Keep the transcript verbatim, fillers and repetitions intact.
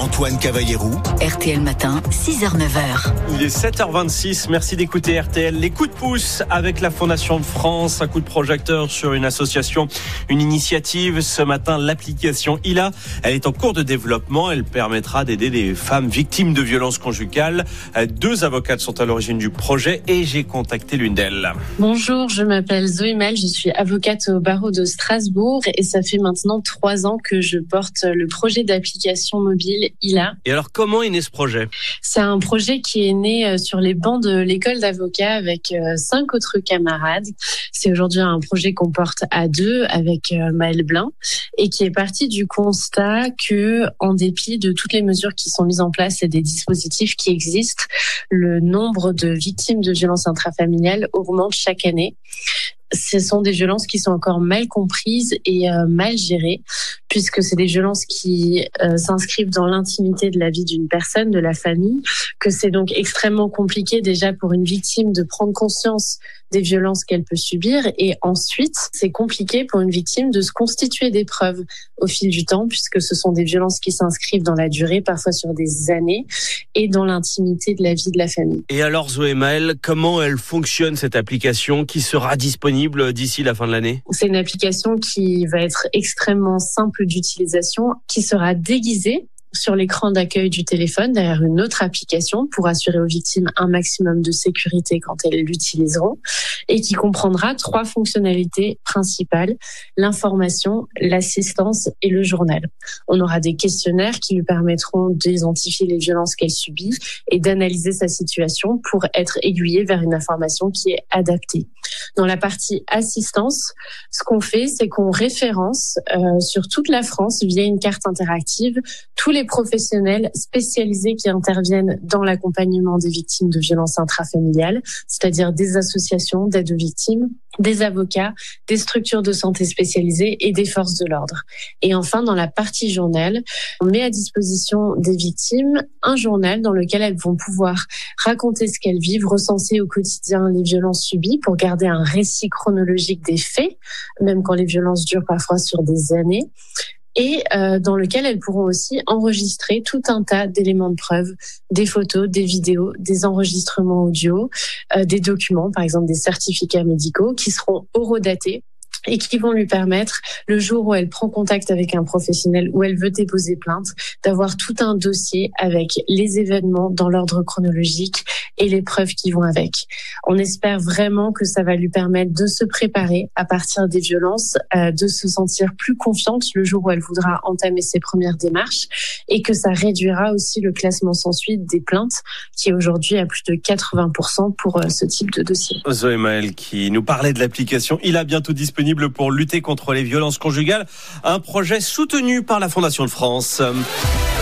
Antoine Cavallero. R T L Matin, six heures neuf heures. Il est sept heures vingt-six, merci d'écouter R T L. Les coups de pouce avec la Fondation de France, un coup de projecteur sur une association, une initiative. Ce matin, l'application I L A, elle est en cours de développement. Elle permettra d'aider des femmes victimes de violences conjugales. Deux avocates sont à l'origine du projet et j'ai contacté l'une d'elles. Bonjour, je m'appelle Zoé Mel, je suis avocate au barreau de Strasbourg et ça fait maintenant trois ans que je porte le projet d'application mobile I L A. Et alors, comment est né ce projet ? C'est un projet qui est né sur les bancs de l'école d'avocats avec cinq autres camarades. C'est aujourd'hui un projet qu'on porte à deux avec Maëlle Blin et qui est parti du constat que, en dépit de toutes les mesures qui sont mises en place et des dispositifs qui existent, le nombre de victimes de violences intrafamiliales augmente chaque année. Ce sont des violences qui sont encore mal comprises et euh, mal gérées, puisque c'est des violences qui euh, s'inscrivent dans l'intimité de la vie d'une personne, de la famille, que c'est donc extrêmement compliqué déjà pour une victime de prendre conscience des violences qu'elle peut subir, et ensuite c'est compliqué pour une victime de se constituer des preuves au fil du temps, puisque ce sont des violences qui s'inscrivent dans la durée, parfois sur des années, et dans l'intimité de la vie de la famille. Et alors Zoé Maëlle, comment elle fonctionne cette application qui sera disponible d'ici la fin de l'année ? C'est une application qui va être extrêmement simple d'utilisation, qui sera déguisée sur l'écran d'accueil du téléphone derrière une autre application pour assurer aux victimes un maximum de sécurité quand elles l'utiliseront, et qui comprendra trois fonctionnalités principales: l'information, l'assistance et le journal. On aura des questionnaires qui lui permettront d'identifier les violences qu'elle subit et d'analyser sa situation pour être aiguillée vers une information qui est adaptée. Dans la partie assistance, ce qu'on fait, c'est qu'on référence euh, sur toute la France via une carte interactive tous les professionnels spécialisés qui interviennent dans l'accompagnement des victimes de violences intrafamiliales, c'est-à-dire des associations d'aide aux victimes, des avocats, des structures de santé spécialisées et des forces de l'ordre. Et enfin, dans la partie journal, on met à disposition des victimes un journal dans lequel elles vont pouvoir raconter ce qu'elles vivent, recenser au quotidien les violences subies pour garder un récit chronologique des faits, même quand les violences durent parfois sur des années, et euh, dans lequel elles pourront aussi enregistrer tout un tas d'éléments de preuve, des photos, des vidéos, des enregistrements audio, euh, des documents, par exemple des certificats médicaux qui seront horodatés et qui vont lui permettre, le jour où elle prend contact avec un professionnel, où elle veut déposer plainte, d'avoir tout un dossier avec les événements dans l'ordre chronologique et les preuves qui vont avec. On espère vraiment que ça va lui permettre de se préparer à partir des violences, euh, de se sentir plus confiante le jour où elle voudra entamer ses premières démarches, et que ça réduira aussi le classement sans suite des plaintes, qui est aujourd'hui à plus de quatre-vingts pour cent pour euh, ce type de dossier. Zoé Maëlle qui nous parlait de l'application I L A, bientôt disponible pour lutter contre les violences conjugales, un projet soutenu par la Fondation de France.